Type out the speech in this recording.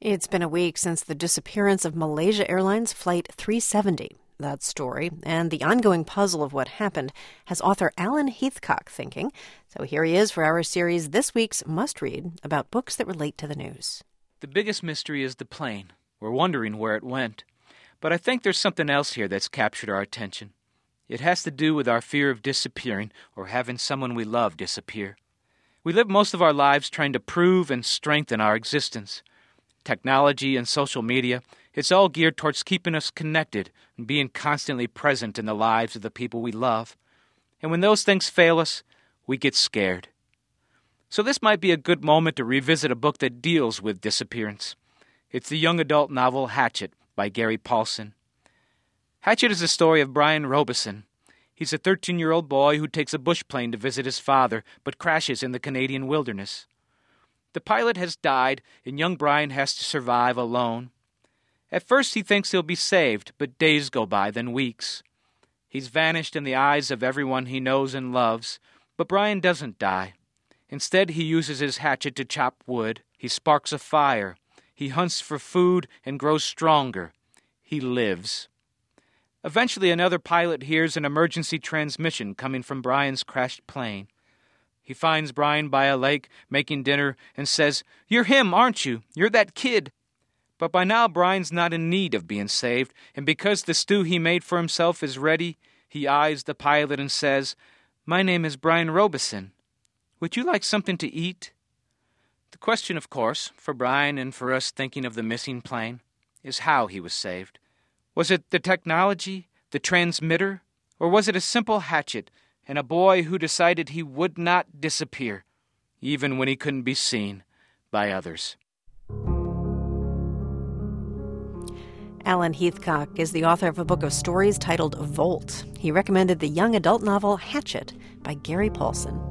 It's been a week since the disappearance of Malaysia Airlines Flight 370. That story and the ongoing puzzle of what happened has author Alan Heathcock thinking. So here he is for our series, this week's must-read, about books that relate to the news. The biggest mystery is the plane. We're wondering where it went. But I think there's something else here that's captured our attention. It has to do with our fear of disappearing or having someone we love disappear. We live most of our lives trying to prove and strengthen our existence. Technology and social media, it's all geared towards keeping us connected and being constantly present in the lives of the people we love. And when those things fail us, we get scared. So this might be a good moment to revisit a book that deals with disappearance. It's the young adult novel Hatchet by Gary Paulsen. Hatchet is the story of Brian Robeson. He's a 13-year-old boy who takes a bush plane to visit his father, but crashes in the Canadian wilderness. The pilot has died, and young Brian has to survive alone. At first he thinks he'll be saved, but days go by, then weeks. He's vanished in the eyes of everyone he knows and loves, but Brian doesn't die. Instead, he uses his hatchet to chop wood. He sparks a fire. He hunts for food and grows stronger. He lives. Eventually, another pilot hears an emergency transmission coming from Brian's crashed plane. He finds Brian by a lake making dinner and says, "You're him, aren't you? You're that kid." But by now, Brian's not in need of being saved, and because the stew he made for himself is ready, he eyes the pilot and says, "My name is Brian Robeson. Would you like something to eat?" The question, of course, for Brian and for us thinking of the missing plane, is how he was saved. Was it the technology, the transmitter, or was it a simple hatchet and a boy who decided he would not disappear, even when he couldn't be seen by others? Alan Heathcock is the author of a book of stories titled Volt. He recommended the young adult novel Hatchet by Gary Paulsen.